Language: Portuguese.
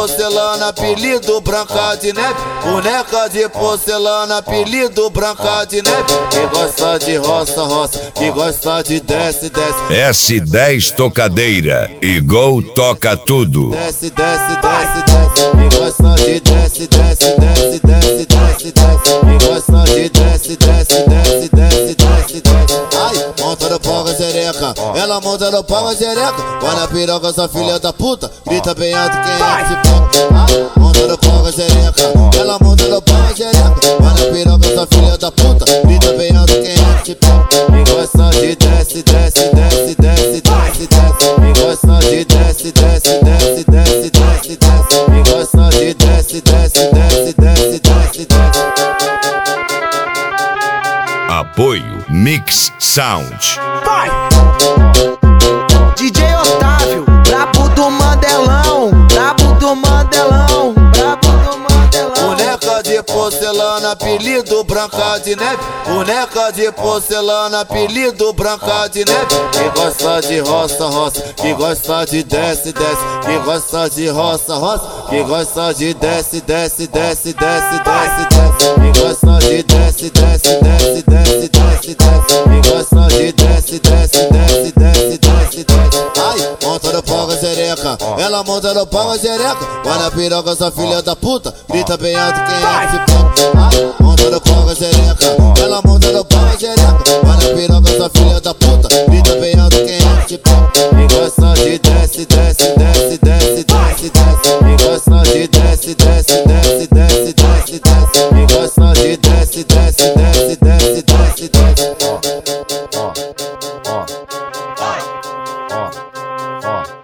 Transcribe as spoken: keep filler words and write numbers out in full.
porcelana, apelido Branca de Neve. Boneca de porcelana, apelido Branca de Neve. Que gosta de roça, roça, que gosta de desce, desce. S dez Tocadeira e Gol toca tudo. Desce, desce, desce, desce. Que gosta de desce, desce, desce, desce, desce, desce. Que gosta de desce, desce, desce, desce, desce, desce. Ai, monta no pau, xereca. Ela monta no pau, xereca. Vai na piroca, essa filha da puta. Grita bem alto quem é que se pega. Ai, monta no pau, xereca. Ela monta no pau, xereca. Vai na piroca, essa filha da puta. Grita bem alto quem é que se pega. Que gosta de desce, desce, desce, desce, desce, desce. Que gosta de desce, desce, desce, desce, desce, desce. Que gosta de desce, desce, desce, desce, desce, desce. Apoio Mix Sound. Vai! D J Otávio, brabo do Mandelão, brabo do Mandelão, brabo do Mandelão. Boneca de porcelana, apelido Branca de Neve. Boneca de porcelana, apelido Branca de Neve. Que gosta de roça, roça, que gosta de desce, desce. Que gosta de roça, roça, que gosta de desce, desce, desce, desce, desce, desce. Que gosta de desce, desce, desce, desce, desce, desce. Que gosta de desce, desce, desce, desce, desce, desce. Ai, monta no pau, xereca. Ela monta no pau, xereca. Vai na piroca, essa filha da puta. Grita bem alto quem é que se pega. Ai, monta no pau, xereca. Ela monta no pau, xereca. Vai na piroca, essa filha da puta. Grita bem alto quem é que se pega. Que gosta de desce, desce, desce, desce, desce, desce. Que gosta de desce, desce, desce, desce, desce, desce. Que gosta de desce, desce, desce, desce, desce, desce. Ó, ó, ó, ó, ó.